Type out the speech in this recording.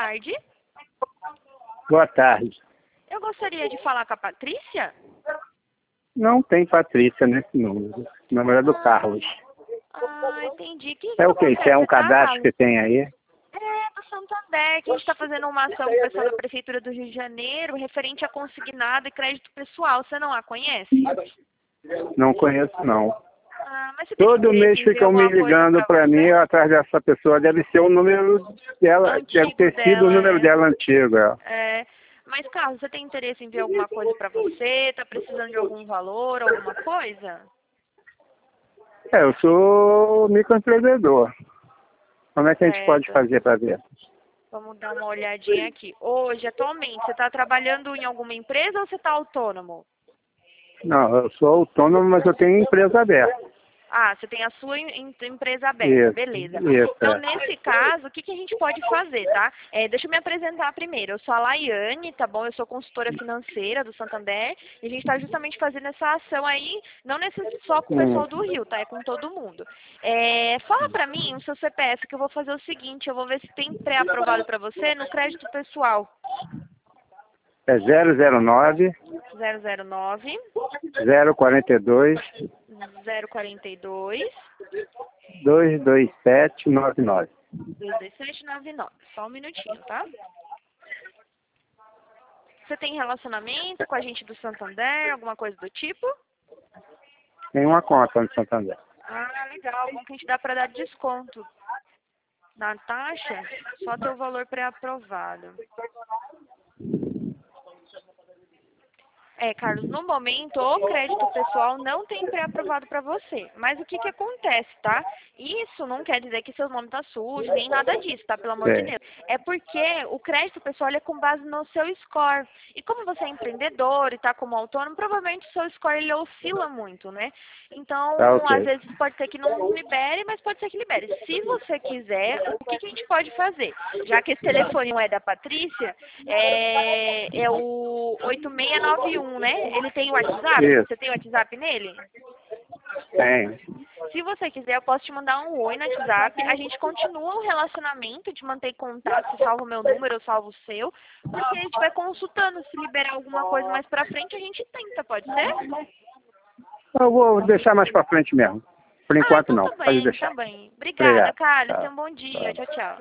tarde. Boa tarde. Eu gostaria de falar com a Patrícia. Não tem Patrícia nesse número. O número é do Carlos. Entendi. Que É o quê? Isso é um cadastro que tem aí? É, do Santander, que a gente está fazendo uma ação com o pessoal da Prefeitura do Rio de Janeiro, referente a consignado e crédito pessoal. Você não a conhece? Não conheço, não. Mas você tem Todo interesse mês em ver ficam me alguma coisa ligando para mim atrás dessa pessoa. Deve ser o número dela, deve ter sido o número dela antigo. Mas, Carlos, você tem interesse em ver alguma coisa para você? Está precisando de algum valor, alguma coisa? Eu sou microempreendedor. Como é que a gente pode fazer para ver? Vamos dar uma olhadinha aqui. Hoje, atualmente, você está trabalhando em alguma empresa ou você está autônomo? Não, eu sou autônomo, mas eu tenho empresa aberta. Você tem a sua empresa aberta, beleza. Então, Isso. nesse caso, o que a gente pode fazer, tá? Deixa eu me apresentar primeiro. Eu sou a Laiane, tá bom? Eu sou consultora financeira do Santander e a gente está justamente fazendo essa ação aí, não só com o pessoal do Rio, tá? É com todo mundo. Fala pra mim o seu CPF, que eu vou fazer o seguinte, eu vou ver se tem pré-aprovado pra você no crédito pessoal. É 009 009 042 042 22799. 22799. Só um minutinho, tá? Você tem relacionamento com a gente do Santander, alguma coisa do tipo? Tem uma conta no Santander. Legal. Bom que a gente dá para dar desconto na taxa, só ter o valor pré-aprovado. Carlos, no momento o crédito pessoal não tem pré-aprovado para você. Mas o que acontece, tá? Isso não quer dizer que seu nome tá sujo, nem nada disso, tá? Pelo amor de Deus. É porque o crédito pessoal é com base no seu score. E como você é empreendedor e tá como autônomo, provavelmente o seu score ele oscila muito, né? Então, às vezes pode ser que não libere, mas pode ser que libere. Se você quiser, o que a gente pode fazer? Já que esse telefone não é da Patrícia, é o 8691, né? Ele tem o WhatsApp? Isso. Você tem o WhatsApp nele? Tem. Se você quiser, eu posso te mandar um oi no WhatsApp. A gente continua o relacionamento de manter contato. Você salva o meu número, eu salvo o seu. Porque a gente vai consultando. Se liberar alguma coisa mais pra frente, a gente tenta, pode ser? Eu vou deixar mais pra frente mesmo. Por enquanto, então não. tá Pode bem, deixar. tá bem. Obrigada, Obrigado. Carlos. Tenha um bom dia. Tchau, tchau.